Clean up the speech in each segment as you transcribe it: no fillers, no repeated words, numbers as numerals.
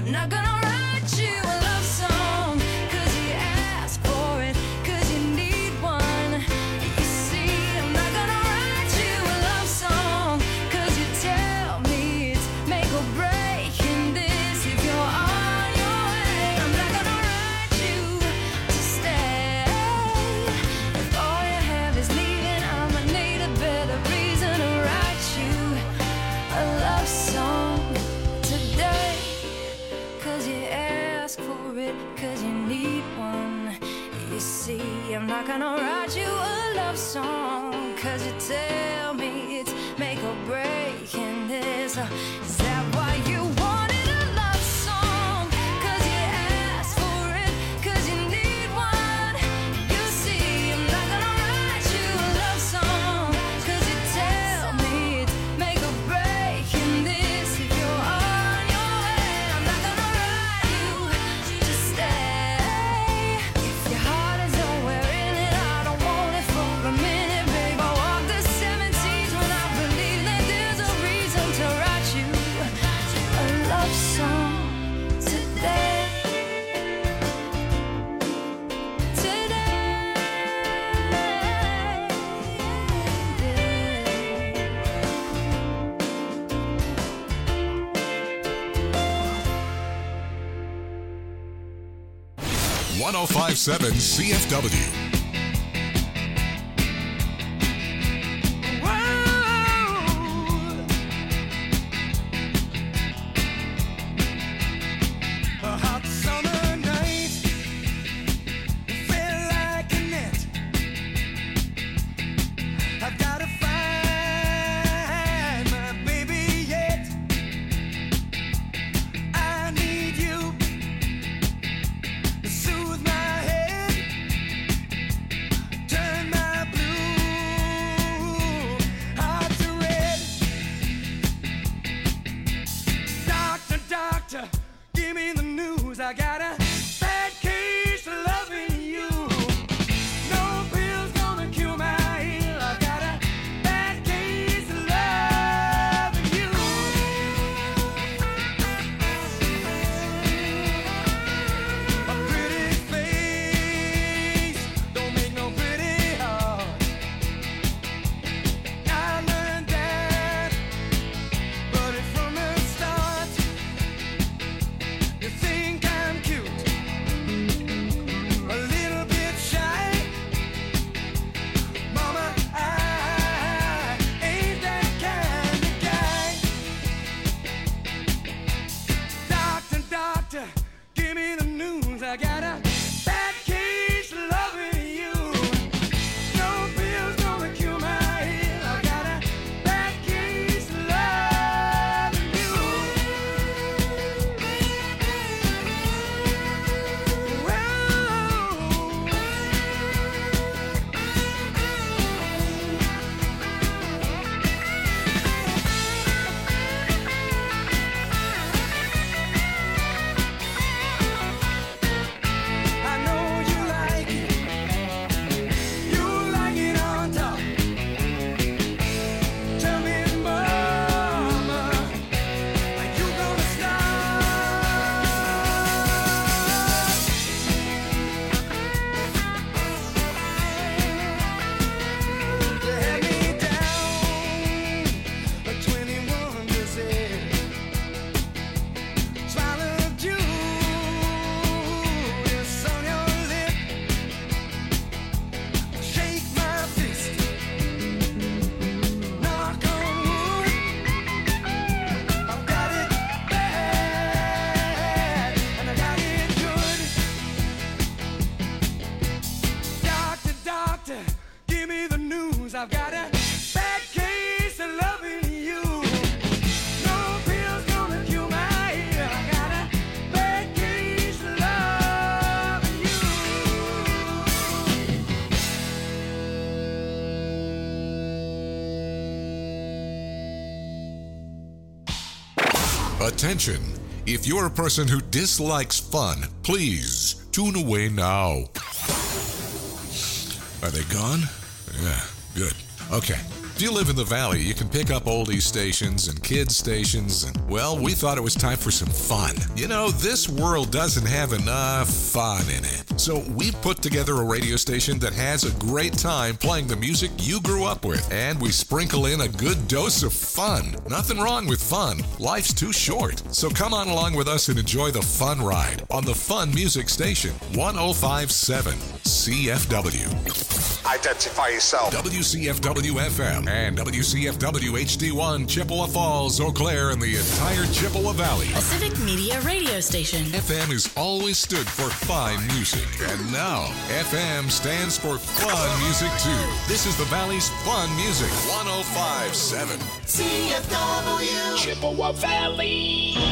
not gonna write you a love song, 'cause you ask for it, 'cause you need one. You see, I'm not gonna write you a love song, 'cause you tell me it's make or break in this. If you're on your way, I'm not gonna write you to stay. If all you have is leaving, I'ma need a better reason to write you a love song today. 'Cause you ask for it, 'cause you need one. You see, I'm not gonna write you a love song, 'cause you tell me it's make or break in this. Is that why you wanted a love song? 'Cause you ask for it, 'cause you need one. You see, I'm not gonna write you a love song, 'cause you tell me it's make or break in this. If you're on your way, I'm not gonna write you to stay. If your heart is nowhere in it, I don't want it for a minute, babe. I walk the 17s when I believe that there's a reason to write you a love song today. Today. 1057 CFW. A hot summer night, it felt like a net. I've gotta find my baby yet. I need you to soothe my head, turn my blue heart to red. Doctor, doctor, give me the news. I got a bad case of loving you. No pill's gonna cure my ill. I got a bad case of loving you. A pretty face don't make no pretty heart. I learned that, but it's from the start. You think I'm cute, a little bit shy. Mama, I ain't that kind of guy. Doctor, doctor, give me the news. I got a bad case of loving you. No pill's gonna cure my ill. I got a bad case of loving you. I know you like it. You like it on top. Tell me, mama, are you gonna stop? You had me down a 21%. Swallowed Judas on your lip. Shake my fist. Knock on wood. I've got it bad, and I got it good. Doctor, doctor, give me the news. I've got a bad case of loving you. No pill's gonna cure my ill. I got a bad case of loving you. Attention. If you're a person who dislikes fun, please tune away now. Are they gone? Yeah, good. Okay. If you live in the Valley, you can pick up oldies stations and kids stations, and, well, we thought it was time for some fun. You know, this world doesn't have enough fun in it. So we've put together a radio station that has a great time playing the music you grew up with, and we sprinkle in a good dose of fun. Nothing wrong with fun. Life's too short. So come on along with us and enjoy the fun ride on the Fun Music Station, 105.7 CFW. Identify yourself. WCFW-FM and WCFW-HD1, Chippewa Falls, Eau Claire, and the entire Chippewa Valley. A civic media radio station. FM has always stood for fine music, and now FM stands for fun music too. This is the Valley's Fun Music, 105.7 CFW Chippewa Valley.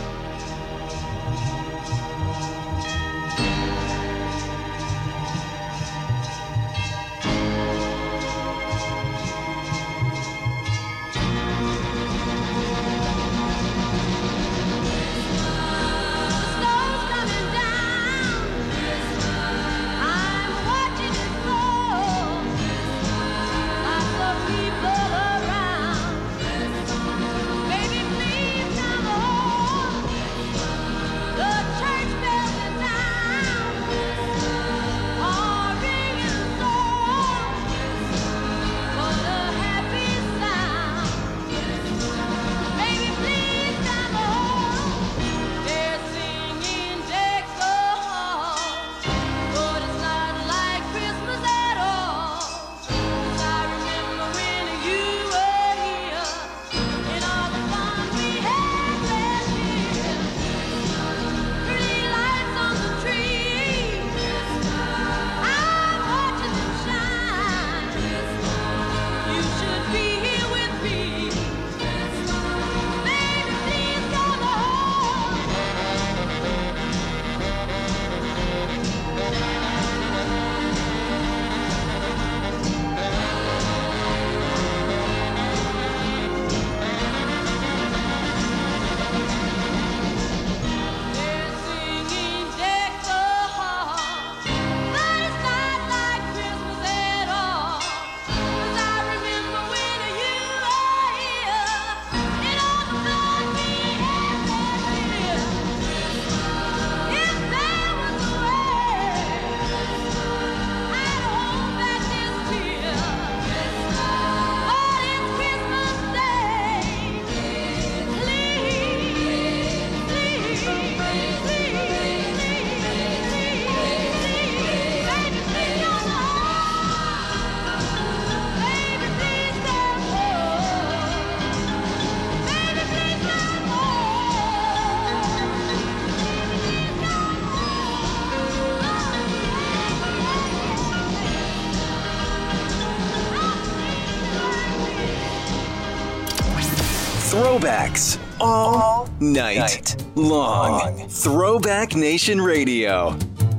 Throwbacks all night long. Throwback Nation Radio.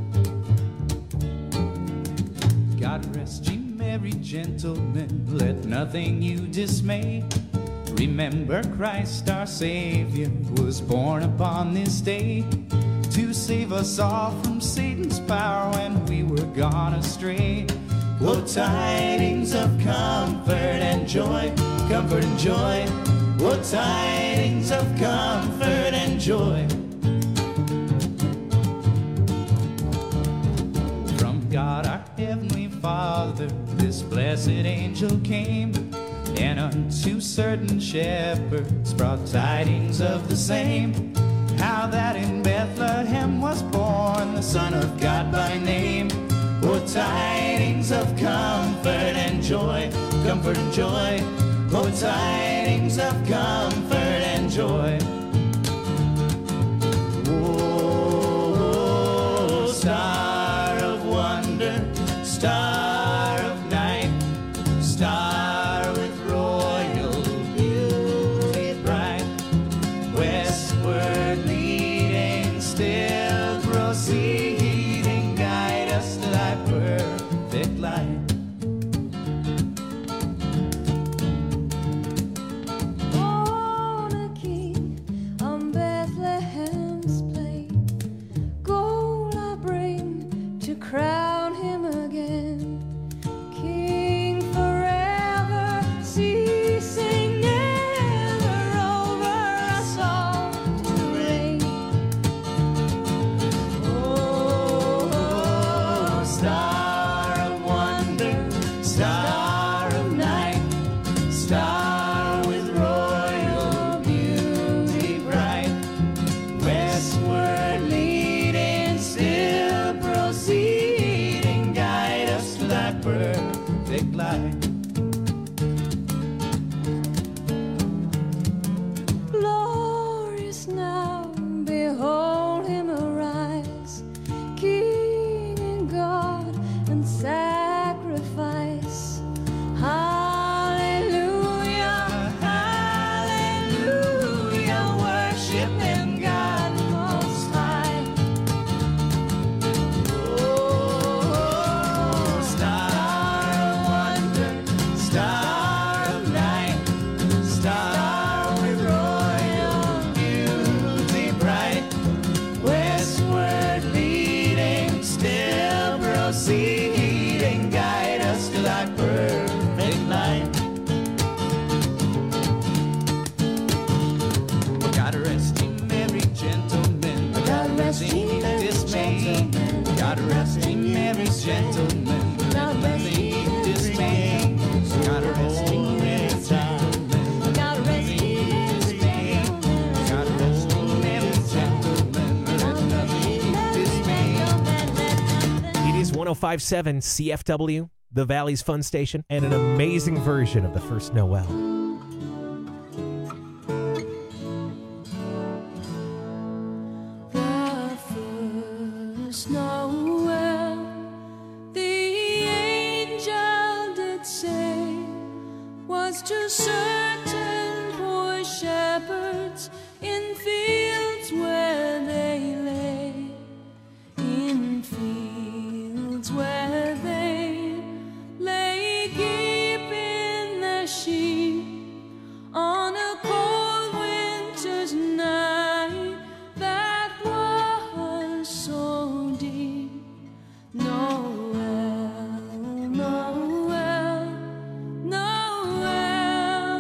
God rest you, merry gentlemen, let nothing you dismay. Remember Christ our Savior was born upon this day to save us all from Satan's power when we were gone astray. Oh, tidings of comfort and joy, comfort and joy. Oh, tidings of comfort and joy. From God our Heavenly Father, this blessed angel came, and unto certain shepherds brought tidings of the same, how that in Bethlehem was born the Son of God by name. Oh, tidings of comfort and joy, comfort and joy. Oh, tidings of comfort and joy. Oh, star of wonder, star of night, star with royal beauty bright, westward leading, still proceeding, guide us to thy perfect light. Born a king, nothing you dismay. God rest him, every gentleman. Let nothing you dismay. God rest him, every gentleman. God rest him, dismay. God rest him, every gentleman. Let nothing you dismay. It is 105.7 CFW, the Valley's Fun Station, and an amazing version of the first Noel. The first Noel, the angel did say, was to certain poor shepherds in fields where they lay, in fields where they lay keeping their sheep on a cold winter's night that was so deep. Noel, Noel, Noel,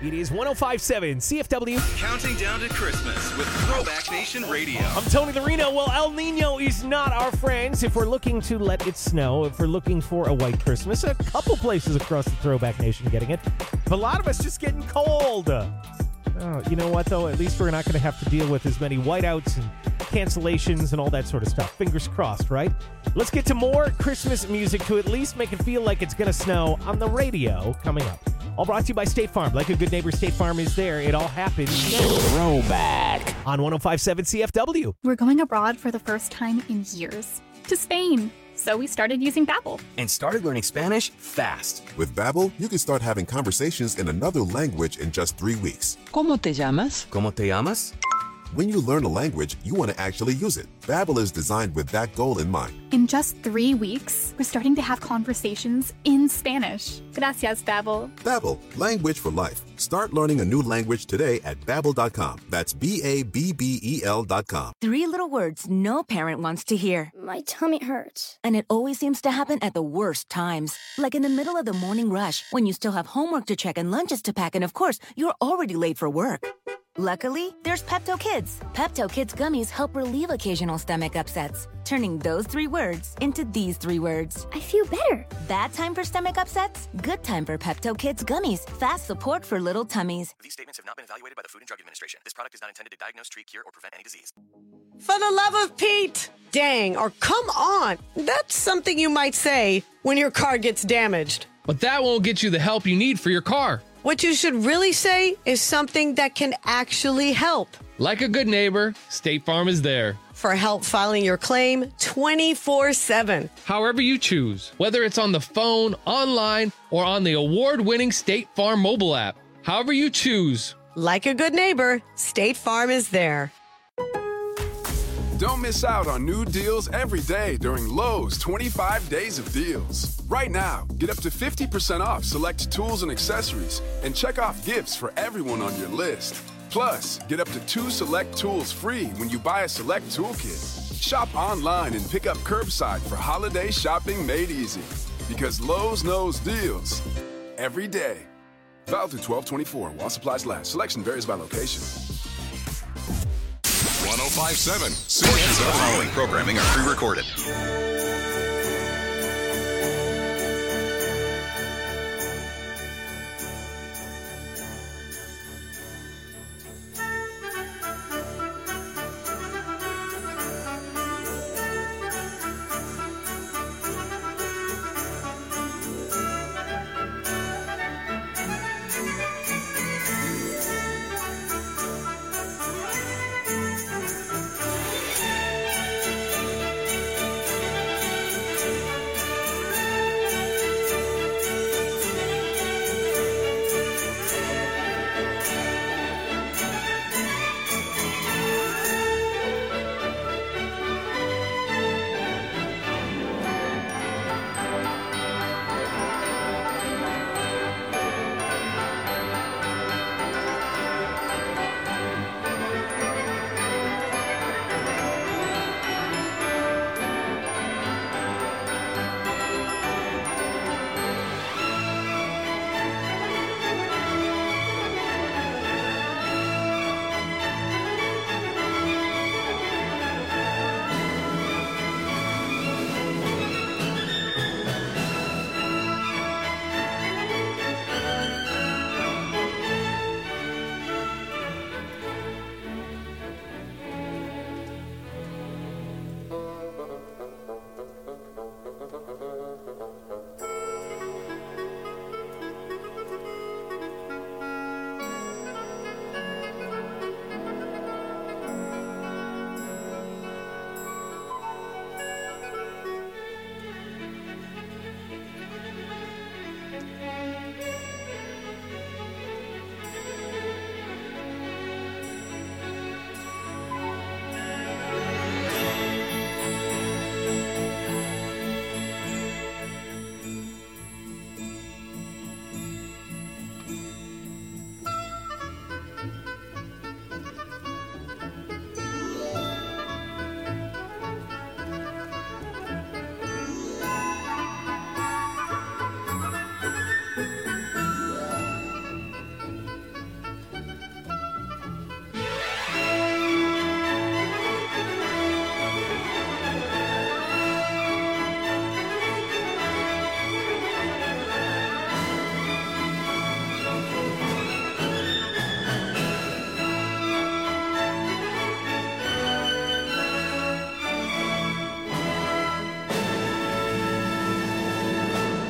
It is 105.7 CFW. Counting down to Christmas with Throwback Nation Radio. I'm Tony the Reno. Well, El Nino is not our friends. If we're looking to let it snow, if we're looking for a white Christmas, a couple places across the Throwback Nation getting it. But a lot of us just getting cold. You know what, though? At least we're not going to have to deal with as many whiteouts and cancellations and all that sort of stuff. Fingers crossed, right? Let's get to more Christmas music to at least make it feel like it's going to snow on the radio coming up. All brought to you by State Farm. Like a good neighbor, State Farm is there. It all happens. Throwback on 105.7 CFW. We're going abroad for the first time in years. To Spain. So we started using Babbel. And started learning Spanish fast. With Babbel, you can start having conversations in another language in just 3 weeks. ¿Cómo te llamas? ¿Cómo te llamas? When you learn a language, you want to actually use it. Babbel is designed with that goal in mind. In just 3 weeks, we're starting to have conversations in Spanish. Gracias, Babbel. Babbel, language for life. Start learning a new language today at Babbel.com. That's BABBEL.com. 3 little words no parent wants to hear. My tummy hurts. And it always seems to happen at the worst times. Like in the middle of the morning rush, when you still have homework to check and lunches to pack, and of course, you're already late for work. Luckily, there's Pepto Kids. Pepto Kids gummies help relieve occasional stomach upsets, turning those 3 words into these 3 words. I feel better. Bad time for stomach upsets? Good time for Pepto Kids gummies. Fast support for little tummies. These statements have not been evaluated by the Food and Drug Administration. This product is not intended to diagnose, treat, cure, or prevent any disease. For the love of Pete! Dang, or come on! That's something you might say when your car gets damaged. But that won't get you the help you need for your car. What you should really say is something that can actually help. Like a good neighbor, State Farm is there. For help filing your claim 24/7. However you choose, whether it's on the phone, online, or on the award-winning State Farm mobile app. However you choose. Like a good neighbor, State Farm is there. Don't miss out on new deals every day during Lowe's 25 Days of Deals. Right now, get up to 50% off select tools and accessories and check off gifts for everyone on your list. Plus, get up to 2 select tools free when you buy a select toolkit. Shop online and pick up curbside for holiday shopping made easy. Because Lowe's knows deals every day. Valid through 12/24 while supplies last. Selection varies by location. 105.7. The following programming are pre-recorded.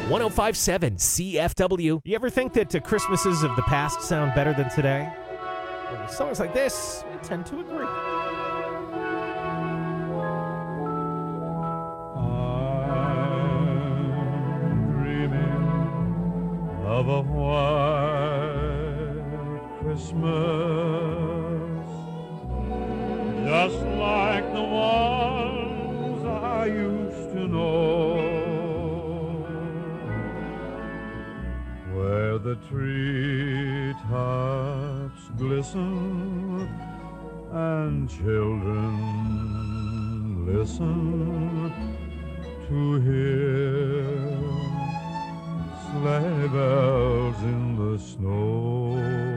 1057 CFW. You ever think that Christmases of the past sound better than today? Well, with songs like this, we tend to agree. Of a white Christmas, just like the ones I used to know, where the treetops glisten and children listen to hear sleigh bells in the snow.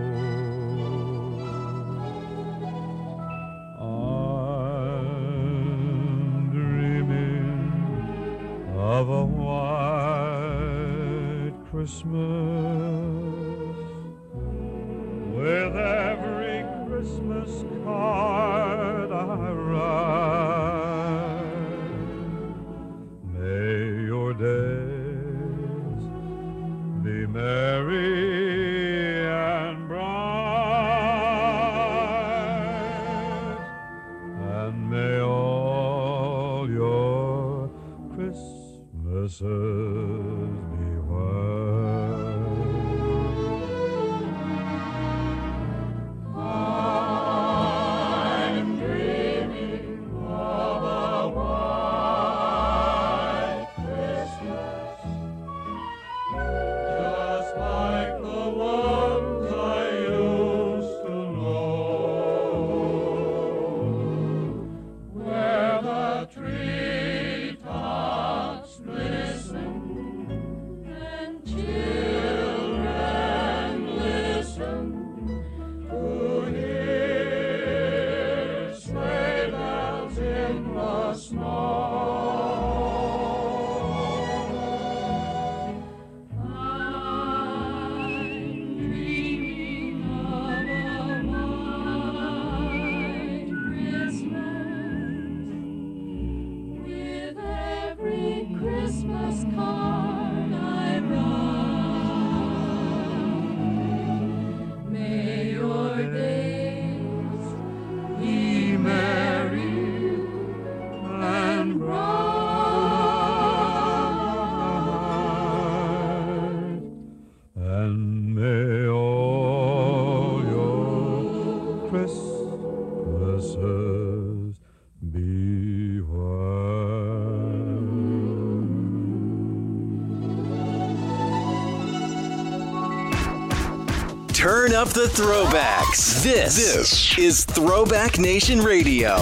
I'm dreaming of a white Christmas, with every Christmas card I write. May your day be merry and bright, and may all your Christmases be white. I'm dreaming of a white Christmas, just like the ones I used to know, where the treetops glisten and children listen to hear sleigh bells in the snow. Christmas card I write. May your days be merry and bright, and may all your Christmases be white. Turn up the throwbacks. This is Throwback Nation Radio.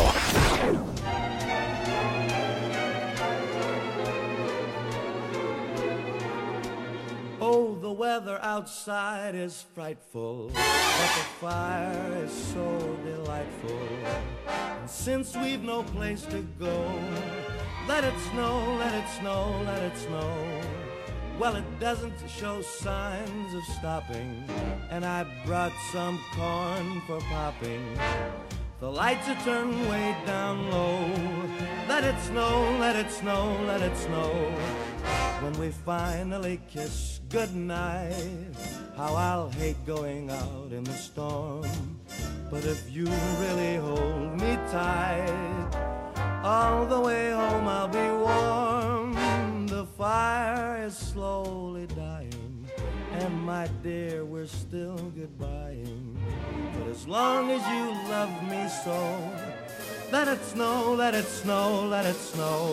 Oh, the weather outside is frightful, but the fire is so delightful. And since we've no place to go, let it snow, let it snow, let it snow. Well, it doesn't show signs of stopping, and I brought some corn for popping. The lights are turned way down low. Let it snow, let it snow, let it snow. When we finally kiss goodnight, how I'll hate going out in the storm. But if you really hold me tight, all the way home I'll be warm. The fire is slowly dying, and my dear, we're still goodbying. But as long as you love me so, let it snow, let it snow, let it snow.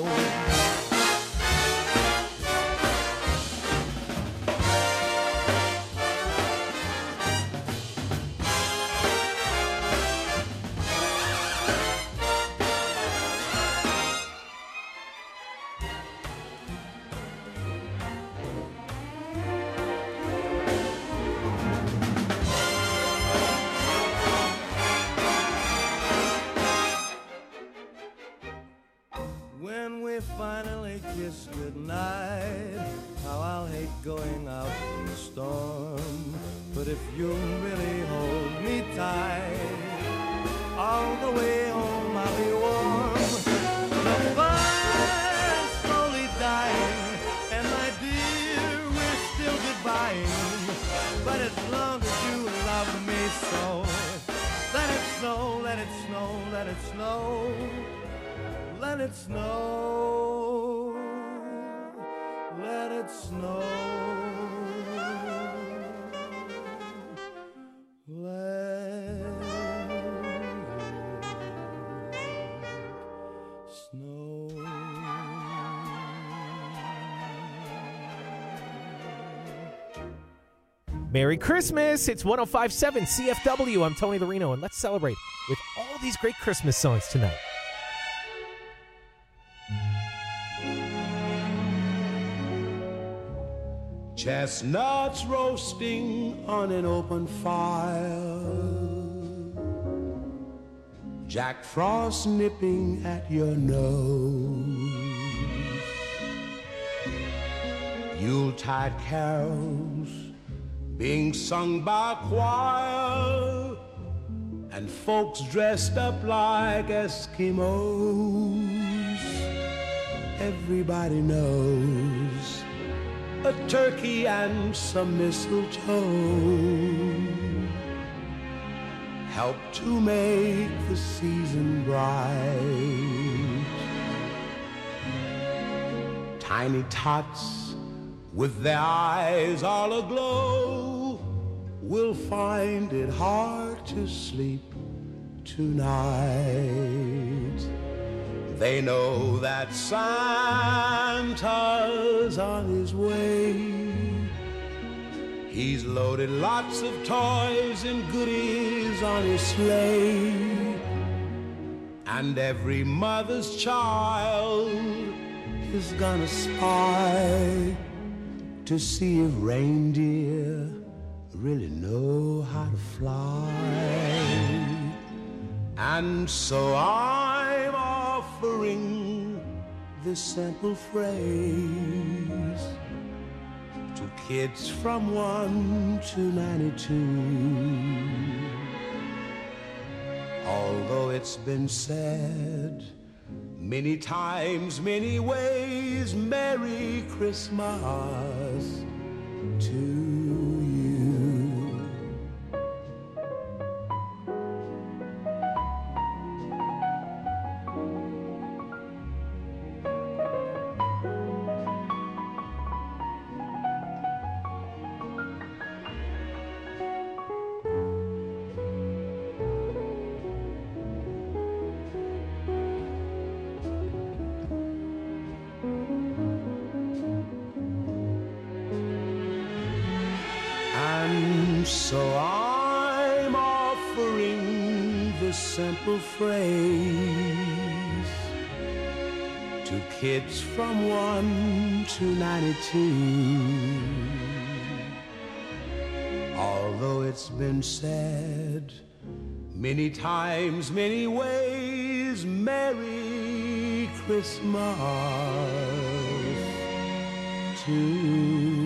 When we finally kiss goodnight, how I'll hate going out in the storm. But if you'll really hold me tight, all the way home I'll be warm. The fire's slowly dying, and my dear, snow, let it snow, let it snow, let it snow, let it snow, let it snow. Merry Christmas! It's 105.7 CFW. I'm Tony Lorino, and let's celebrate with all these great Christmas songs tonight. Chestnuts roasting on an open fire, Jack Frost nipping at your nose, Yuletide carols being sung by a choir, and folks dressed up like Eskimos. Everybody knows a turkey and some mistletoe help to make the season bright. Tiny tots with their eyes all aglow will find it hard to sleep tonight. They know that Santa's on his way. He's loaded lots of toys and goodies on his sleigh, and every mother's child is gonna spy to see if reindeer really know how to fly. And so I'm offering this simple phrase to kids from 1 to 92. Although it's been said many times, many ways, Merry Christmas to you. So I'm offering this simple phrase to kids from 1 to 92. Although it's been said many times, many ways, Merry Christmas to you.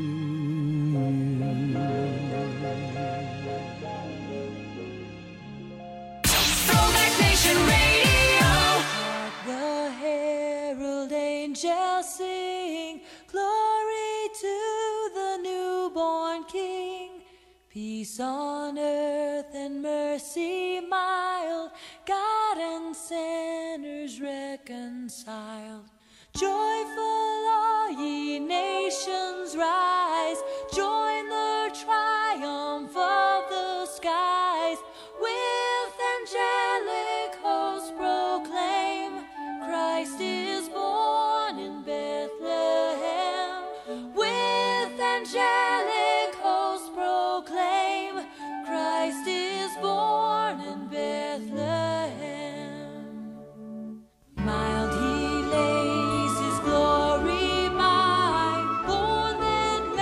Angels sing, glory to the newborn King. Peace on earth and mercy mild, God and sinners reconciled. Joyful all ye nations rise, join the triumph of the skies. With angelic hosts proclaim, Christ is born in Bethlehem. With angelic hosts proclaim, Christ is born in Bethlehem. Mild he lays his glory by, born then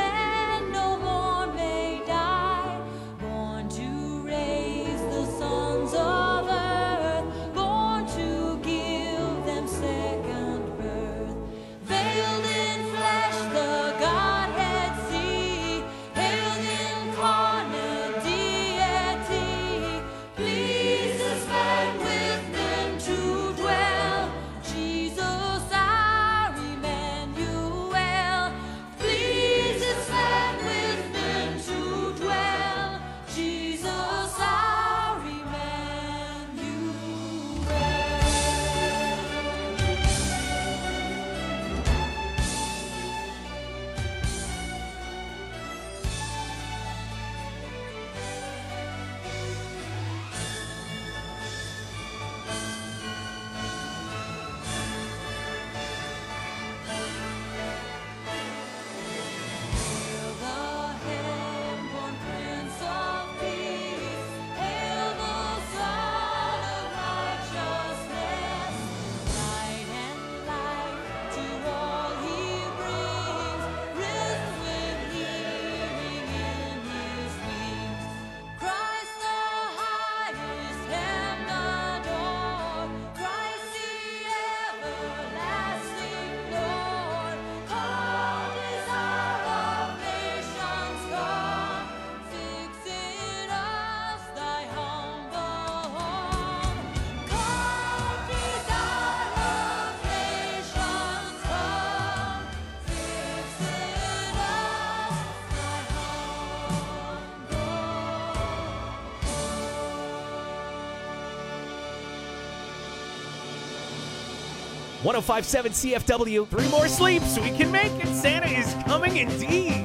1057 CFW. 3 more sleeps, we can make it. Santa is coming indeed.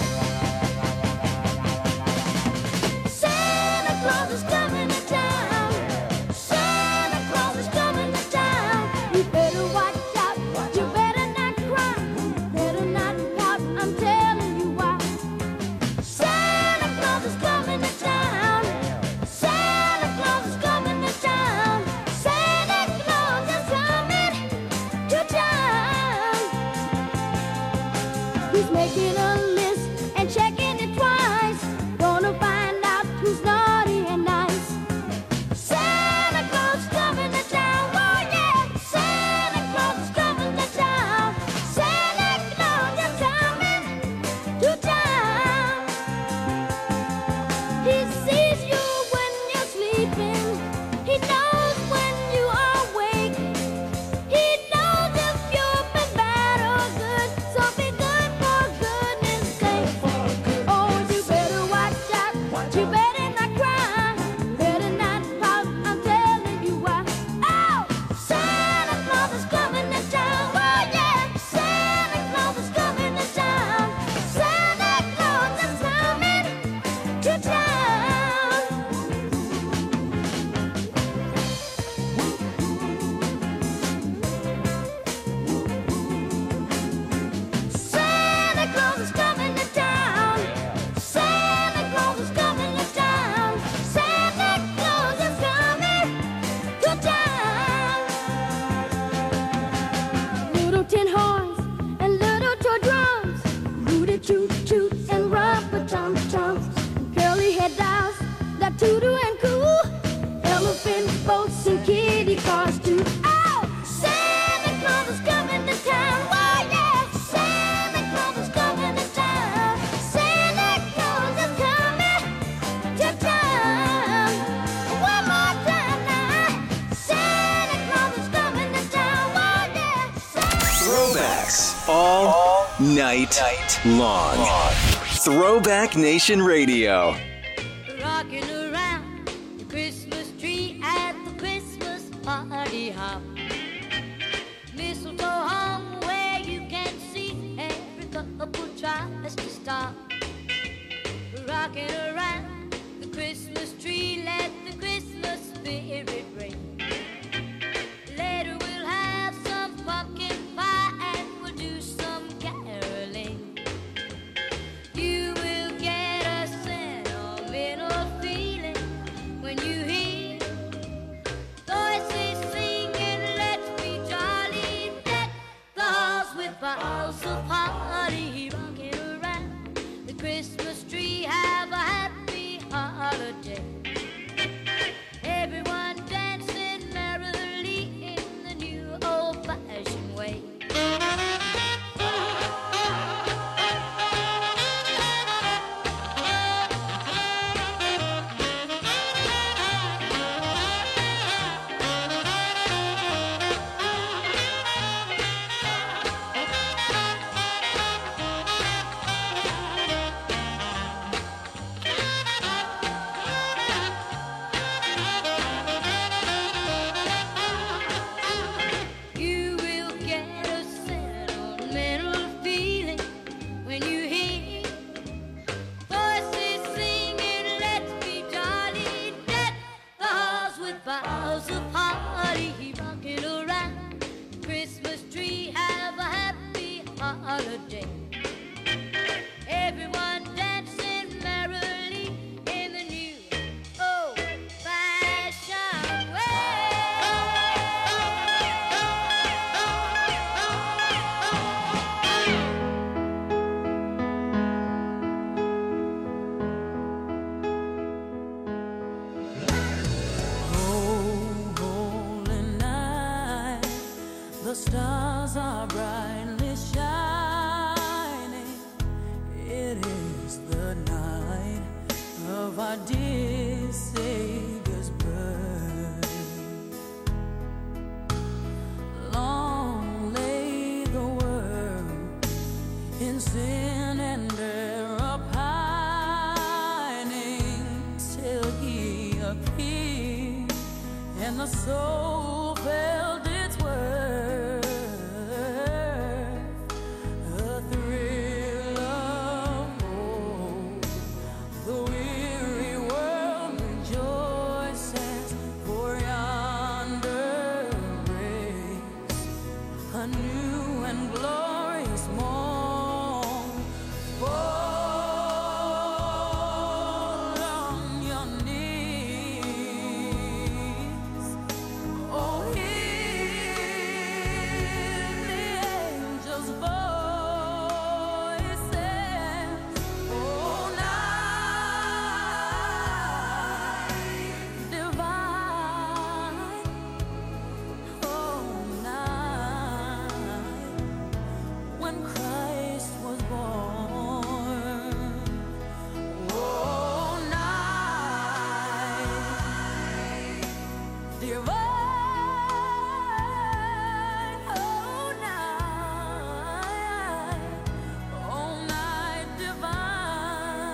Santa Claus is coming to town. Santa Claus is coming to town. You better watch out. You better not cry. Better not pout. I'm telling you why. Santa Claus is coming to town. Santa Claus is coming to town. Santa Claus is coming to town. He's making a list and checking it twice. Gonna find out who's naughty and nice. Santa Claus is coming to town. Oh yeah, Santa Claus is coming to town. Santa Claus is coming to town. He sees you when you're sleeping. He knows when you are awake. He knows if you've been bad or good. So be good for goodness sake. Oh, you better watch out. You better not cry. Better not pout. I'm telling you why. Oh, Santa Claus is coming to town. Oh yeah, Santa Claus is coming to town. Santa Claus is coming to town. Santa Claus is coming to town. Santa Claus is coming to town. Santa Claus is coming to town. Little tin horns and little toy drums, rooty toot toot and rubber tum tums, curly head dolls that toodle and coo, elephant boats and kitty cars too. Oh, Santa Claus is coming to town. Oh yeah, Santa Claus is coming to town. Santa Claus is coming to town. One more time now. Santa Claus is coming to town. Oh yeah, Throwbacks all night long. Throwback Nation Radio. rocking around the Christmas tree at the Christmas party hop. Mistletoe hung where you can see every couple tries to stop. Rocking around the Christmas tree, let the Christmas spirit ring. Later we'll have some pumpkin pie and we'll do some caroling. You will get a sentimental feeling when you hear voices singing, let's be jolly, deck the halls with boughs of holly. Rocking around the Christmas tree, have a happy holiday. Everyone dancing merrily in the new old-fashioned way. You will get a sentimental feeling when you hear voices singing, let's be jolly, deck the halls with boughs of holly. Rocking around the Christmas tree, have a happy holiday. Everyone dancing merrily in the new old-fashioned Holy night, the stars are brightly shining. It is the night of our dear Savior's birth. Long lay the world in sin and error pining till He appeared and the soul felt its worth. divine. Oh, night divine.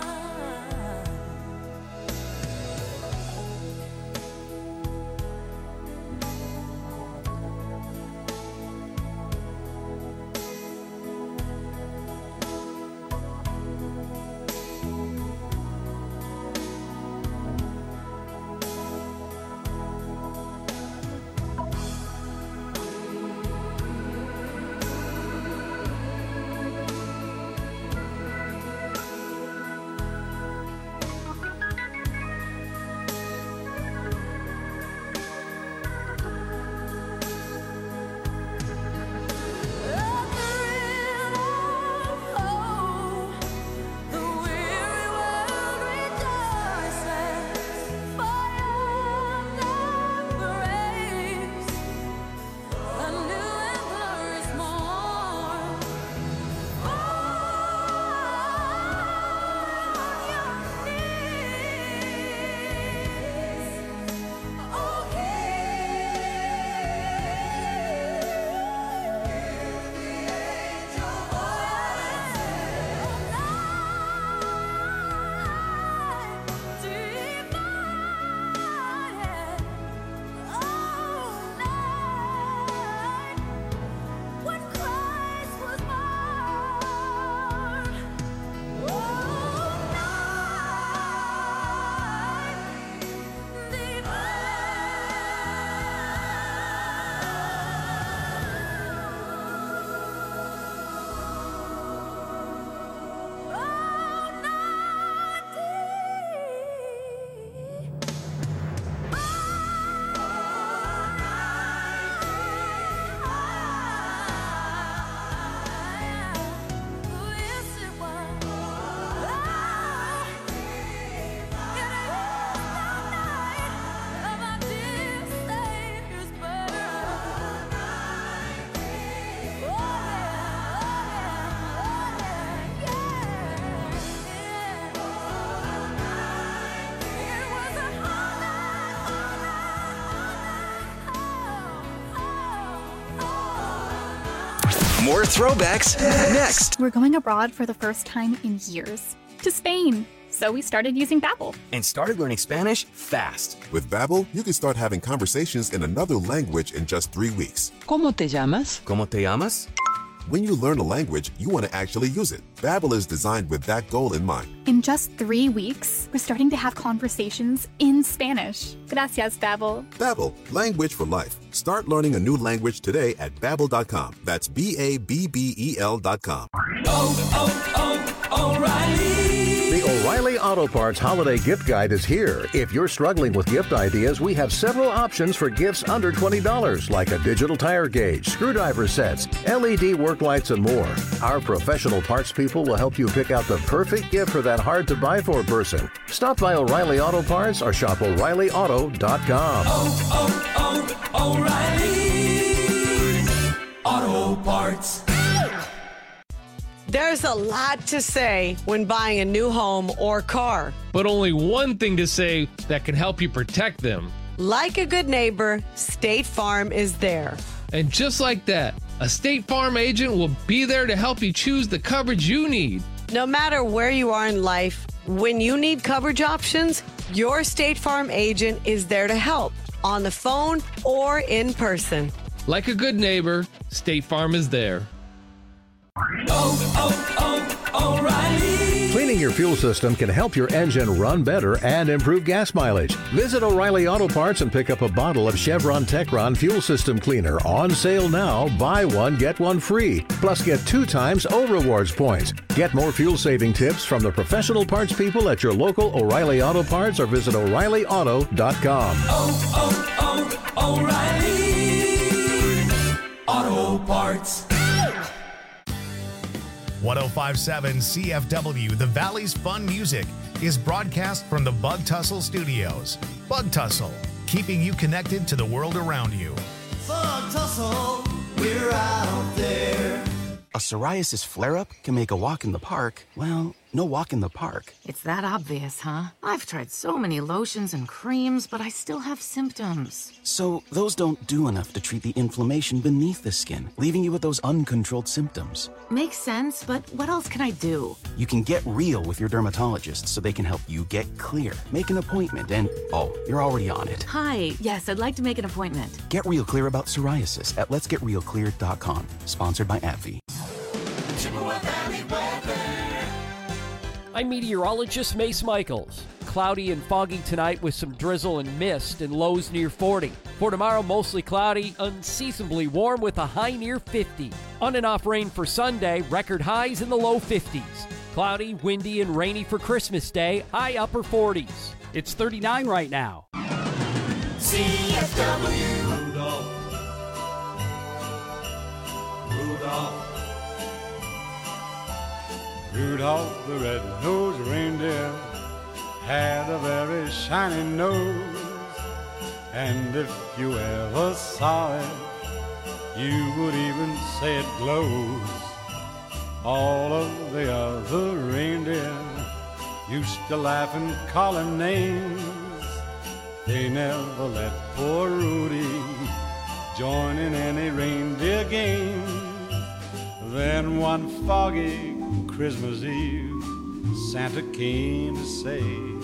More throwbacks next. We're going abroad for the first time in years. To Spain. So we started using Babbel. And started learning Spanish fast. With Babbel, you can start having conversations in another language in just 3 weeks. ¿Cómo te llamas? ¿Cómo te llamas? When you learn a language, you want to actually use it. Babbel is designed with that goal in mind. In just 3 weeks, we're starting to have conversations in Spanish. Gracias, Babbel. Babbel, language for life. Start learning a new language today at Babbel.com. That's BABBEL.com. O'Reilly. The O'Reilly Auto Parts Holiday Gift Guide is here. If you're struggling with gift ideas, we have several options for gifts under $20, like a digital tire gauge, screwdriver sets, LED work lights, and more. Our professional parts people will help you pick out the perfect gift for that hard-to-buy-for person. Stop by O'Reilly Auto Parts or shop O'ReillyAuto.com. O'Reilly Auto Parts. There's a lot to say when buying a new home or car. But only one thing to say that can help you protect them. Like a good neighbor, State Farm is there. And just like that, a State Farm agent will be there to help you choose the coverage you need. No matter where you are in life, when you need coverage options, your State Farm agent is there to help, on the phone or in person. Like a good neighbor, State Farm is there. O'Reilly. Cleaning your fuel system can help your engine run better and improve gas mileage. Visit O'Reilly Auto Parts and pick up a bottle of Chevron Techron Fuel System Cleaner on sale now. Buy one, get one free. Plus get 2 times O Rewards points. Get more fuel-saving tips from the professional parts people at your local O'Reilly Auto Parts or visit O'ReillyAuto.com. O'Reilly Auto Parts. 1057 CFW, the Valley's Fun Music, is broadcast from the Bug Tussle Studios. Bug Tussle, keeping you connected to the world around you. Bug Tussle, we're out there. A psoriasis flare-up can make a walk in the park, well, no walk in the park. It's that obvious, huh? I've tried so many lotions and creams, but I still have symptoms. So those don't do enough to treat the inflammation beneath the skin, leaving you with those uncontrolled symptoms. Makes sense, but what else can I do? You can get real with your dermatologist so they can help you get clear. Make an appointment and, oh, you're already on it. Hi, yes, I'd like to make an appointment. Get real clear about psoriasis at letsgetrealclear.com. Sponsored by AbbVie. Chippewa Valley weather. I'm meteorologist Mace Michaels. Cloudy and foggy tonight with some drizzle and mist and lows near 40. For tomorrow, mostly cloudy, unseasonably warm with a high near 50. On and off rain for Sunday, record highs in the low 50s. Cloudy, windy, and rainy for Christmas Day, high upper 40s. It's 39 right now. CFW. Rudolph. Rudolph the red-nosed reindeer had a very shiny nose, and if you ever saw it, you would even say it glows. All of the other reindeer used to laugh and call him names. They never let poor Rudy join in any reindeer games. Then one foggy Christmas Eve, Santa came to say,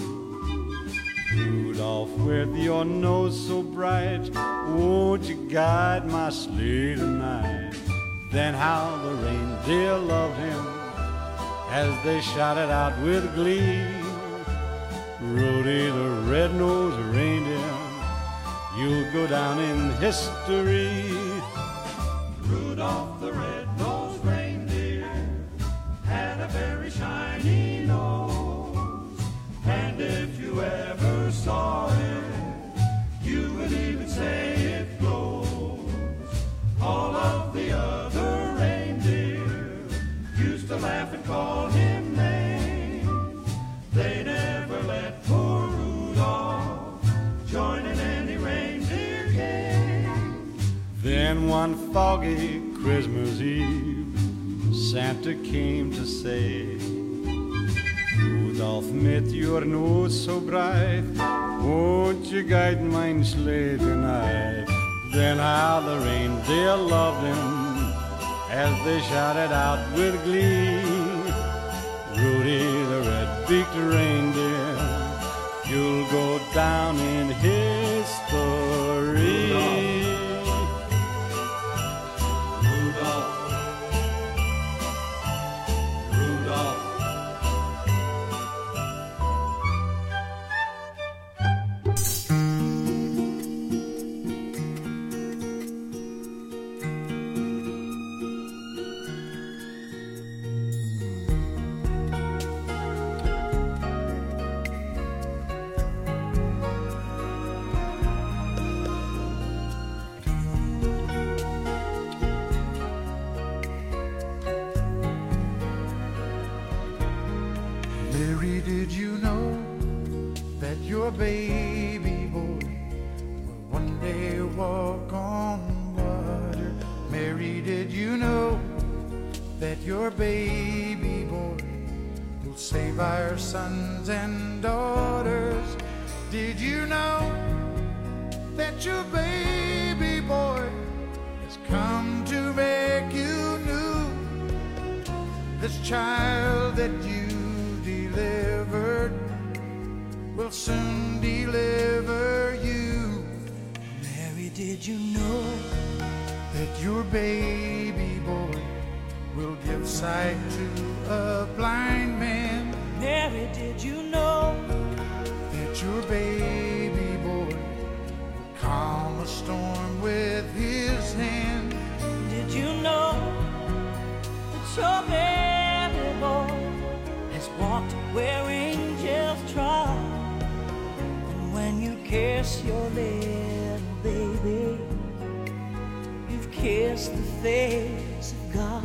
Rudolph, with your nose so bright, won't you guide my sleigh tonight? Then how the reindeer loved him as they shouted out with glee, Rudy the red-nosed reindeer, you'll go down in history. Rudolph the red-nosed reindeer had a very shiny nose, and if you ever saw it, you would even say it glows. All of the other reindeer used to laugh and call him names. They never let poor Rudolph join in any reindeer game. Then one foggy Christmas Eve, Santa came to say, Rudolph, met your nose so bright, won't you guide mine sleigh tonight? Then how the reindeer loved him as they shouted out with glee, Rudy the red-beaked reindeer, you'll go down in history. Rudolph. Rudolph. Mary, did you know that your baby boy will one day walk on water? Mary, did you know that your baby boy will save our sons and daughters? Did you know that your baby boy has come to make you new? This child that you delivered will soon deliver you. Mary, did you know that your baby boy will give sight to a blind man? Mary, did you know that your baby boy will calm a storm with his hand? Did you know that your baby boy has walked where angels trod? And when you kiss your little baby, you've kissed the face of God.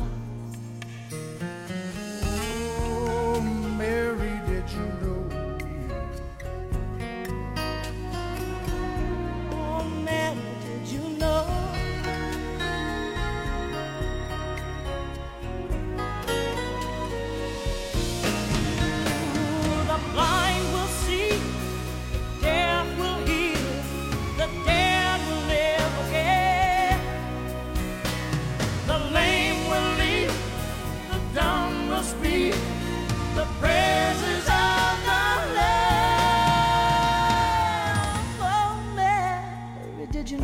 Oh, Mary, did you know? Oh, Mary, did you know?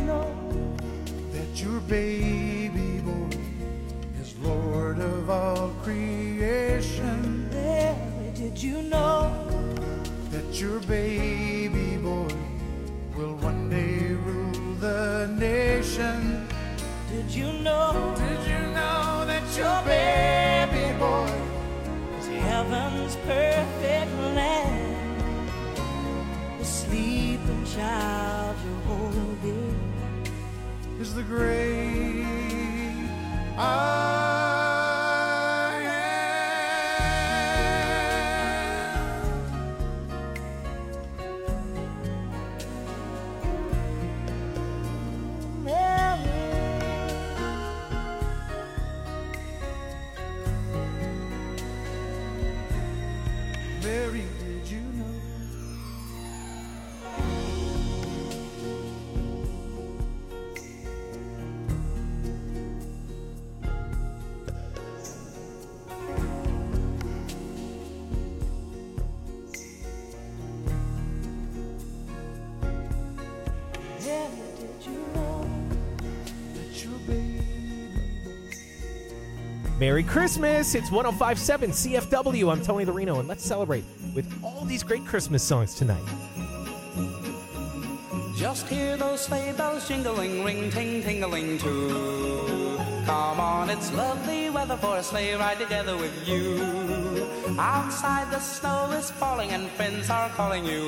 know that your baby boy is Lord of all creation? Mary, did you know that your baby boy will one day rule the nation? Did you know that your baby boy is heaven's perfect land? The sleeping child you're holding is the great I Mary, did you know? Yeah, did you know that your baby Merry Christmas! It's 105.7 CFW. I'm Tony the Reno, and let's celebrate with all these great Christmas songs tonight. Just hear those sleigh bells jingling, ring, ting, tingling too. Come on, it's lovely weather for a sleigh ride together with you. Outside the snow is falling and friends are calling you.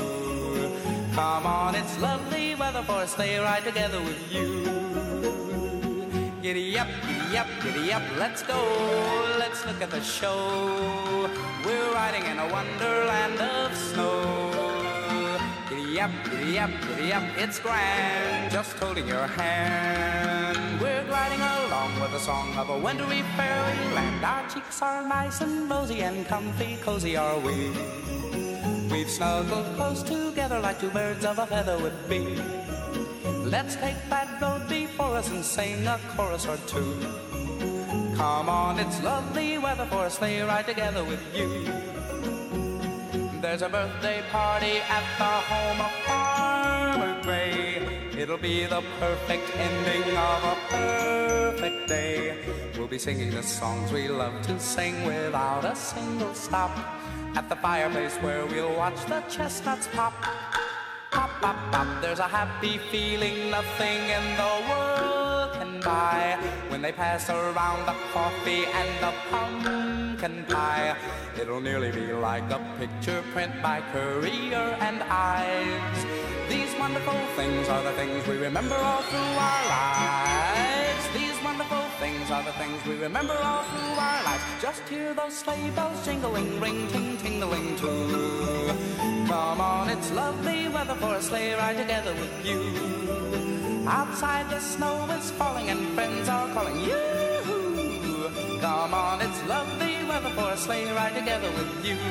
Come on, it's lovely weather for a sleigh ride together with you. Giddy up, giddy up, giddy up, let's go. Let's look at the show. We're riding in a wonderland of snow. Giddy up, giddy up, giddy up, it's grand, just holding your hand. We're gliding along with the song of a wintry fairyland. Our cheeks are nice and rosy and comfy, cozy are we. We've snuggled close together like two birds of a feather would be. Let's take that road before us and sing a chorus or two. Come on, it's lovely weather for a sleigh ride together with you. There's a birthday party at the home of Farmer Gray. It'll be the perfect ending of a perfect day. We'll be singing the songs we love to sing without a single stop. At the fireplace where we'll watch the chestnuts pop. Pop, pop, pop, there's a happy feeling nothing in the world can buy. When they pass around the coffee and the pumpkin pie, it'll nearly be like a picture print by Currier and Ives. These wonderful things are the things we remember all through our lives. These wonderful things are the things we remember all through our lives. Just hear those sleigh bells jingling, ring, ting, tingling too. Come on, it's lovely weather for a sleigh ride together with you. Outside the snow is falling and friends are calling you. Come on, it's lovely weather for a sleigh ride together with you.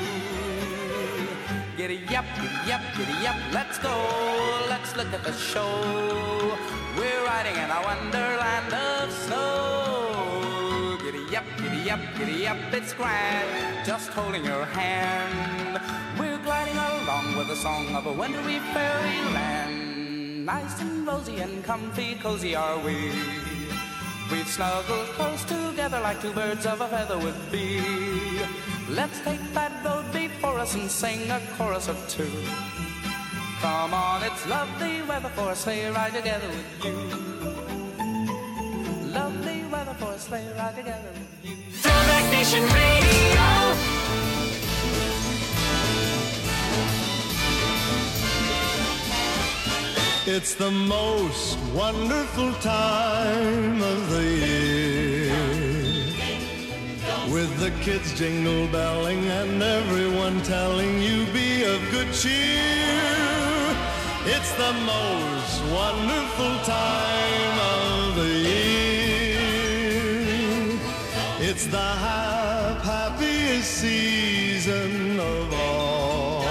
Giddy up, giddy up, giddy up, let's go. Let's look at the show. We're riding in a wonderland of snow. Giddy up, giddy up, giddy up, it's grand, just holding your hand. We're gliding along with the song of a wintry fairyland. Nice and rosy and comfy, cozy are we. We've snuggled close together like two birds of a feather would be. Let's take that road before us and sing a chorus or two. Come on, it's lovely weather for a sleigh ride together with you. Lovely weather for a sleigh ride together with you. Throwback Nation Radio. It's the most wonderful time of the year, with the kids jingle belling and everyone telling you be of good cheer. It's the most wonderful time of the year. It's the happiest season of all,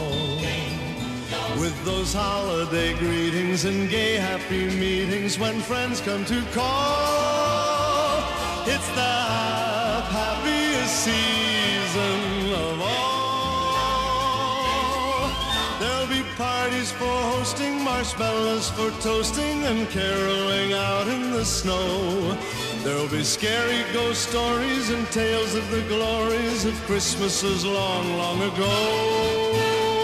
with those holiday greetings and gay happy meetings when friends come to call. It's the happiest season of all. There'll be parties parties for hosting, marshmallows for toasting, and caroling out in the snow. There'll be scary ghost stories and tales of the glories of Christmases long, long ago.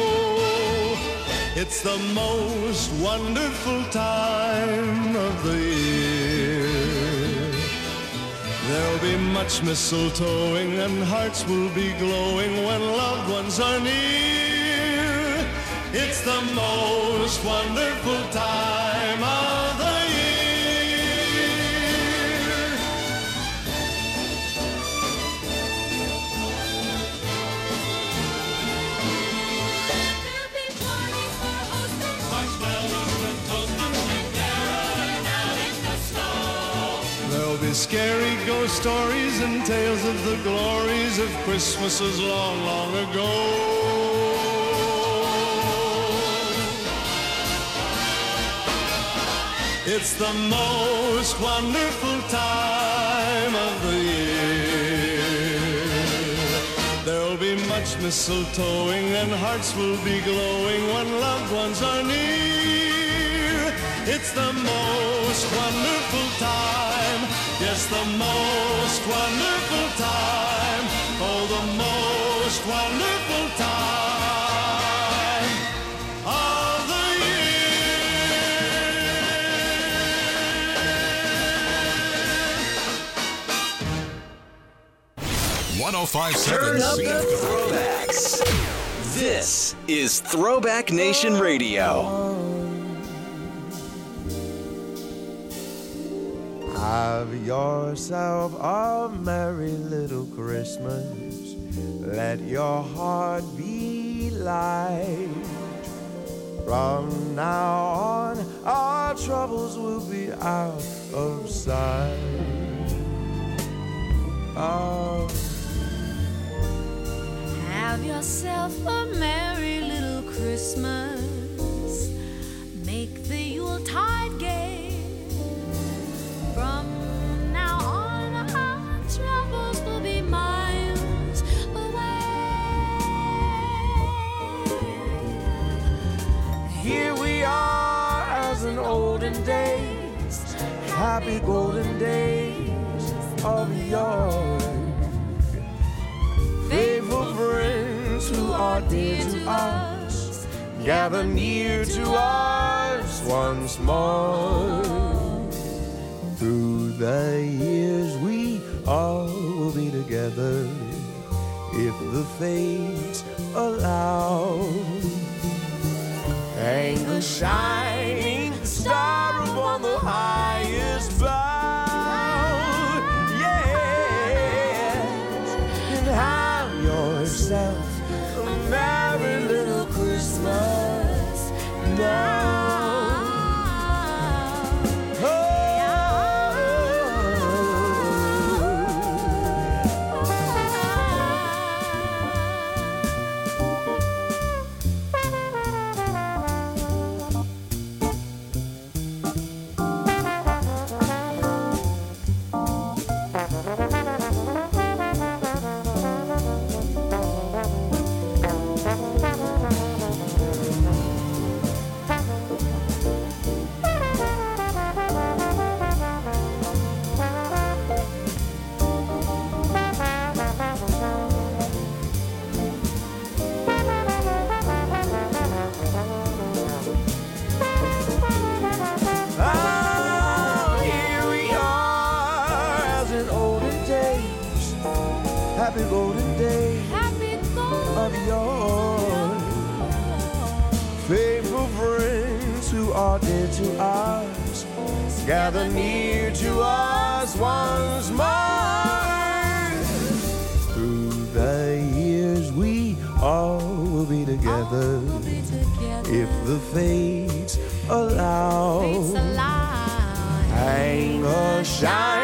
It's the most wonderful time of the year. There'll be much mistletoeing and hearts will be glowing when loved ones are near. It's the most wonderful time of the year. There'll be scary ghost stories and tales of the glories of Christmases long, long ago. It's the most wonderful time of the year. There'll be much mistletoeing and hearts will be glowing when loved ones are near. It's the most wonderful time, yes, the most wonderful time, oh, the most wonderful time of the year. 105.7 Turn up the throwbacks. This is Throwback Nation Radio. Have yourself a merry little Christmas. Let your heart be light. From now on, our troubles will be out of sight. Oh. Have yourself a merry little Christmas. Make the Yuletide gay. From now on, our troubles will be miles away. Here we are as in olden days, happy golden days of yore. Faithful friends who are dear to us, gather near to us once more. Through the years we all will be together if the fates allow. Hang a shining star upon the highest bough. Yes, and have yourself a merry little Christmas now. Happy golden days of yore. Faithful friends who are dear to us, gather near to us once more. Through the years we all will be together if the fates allow. Hang a shine